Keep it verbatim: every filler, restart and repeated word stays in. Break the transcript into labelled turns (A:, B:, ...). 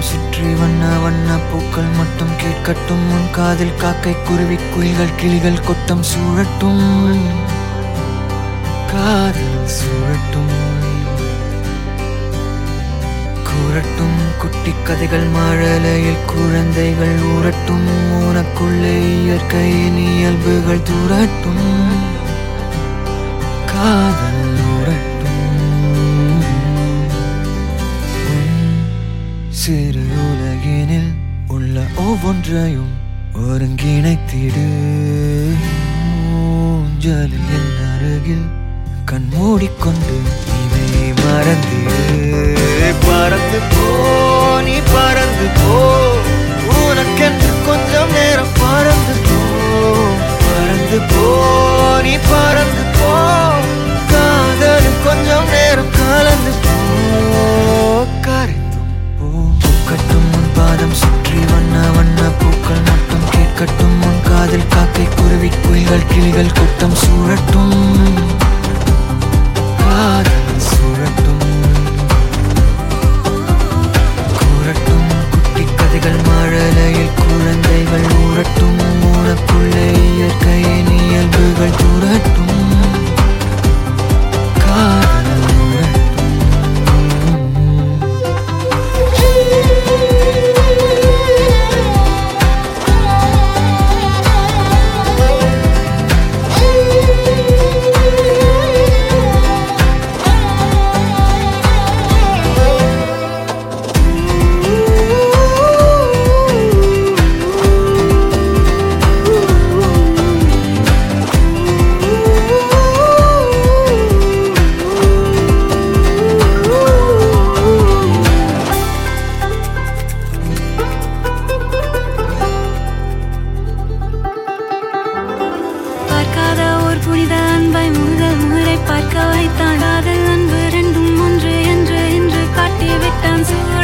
A: சுற்றி வண்ண வண்ண பூக்கள் மட்டும் கேட்கட்டும். உன் காதில் காக்கை குருவி குயில்கள் கிளிகள் கொட்டம் சூழட்டும். காதல் சூழட்டும் கூறட்டும். குட்டி கதைகள் மழலையில் குழந்தைகள் ஊரட்டும். உனக்குள்ளே இயற்கையின் இயல்புகள் தூரட்டும். காதல் ஊரட்டும். சிறு உலகினில் உள்ள ஒவ்வொன்றையும் ஒருங்கிணைத்திடு. ஊஞ்சலில் என் அருகில் கண் மூடிக்கொண்டு இதை மறந்திடு. பறந்து போ நீ பறந்து போ. உனக்கென்று கொஞ்சம் நேரம் பறந்து போ. பறந்து போ நீ பறந்து போ. காதலும் கொஞ்சம் நேரம் கலந்து போ. கரைந்து போ. பூக்கட்டும் உன் பாதம் சுற்றி வண்ண வண்ண பூக்கள் மட்டும் கேட்கட்டும். உன் காதில் காக்கை குருவி குயில்கள் கிளிகள் கூட்டம் சூழட்டும். காதல் சூழட்டும் கூறட்டும். குட்டி கதைகள் மழலையில் குழந்தைகள் ஊரட்டும். உனக்குள்ளே இயற்கையின் இயல்புகள் தூரட்டும். காதல் ஊரட்டும்.
B: பார்க்காத ஓர் புனித அன்பை முதல் முறை பார்க்க வைத்தான். காதல் அன்பு ரெண்டும் ஒன்று என்று என்று காட்டி விட்டான்.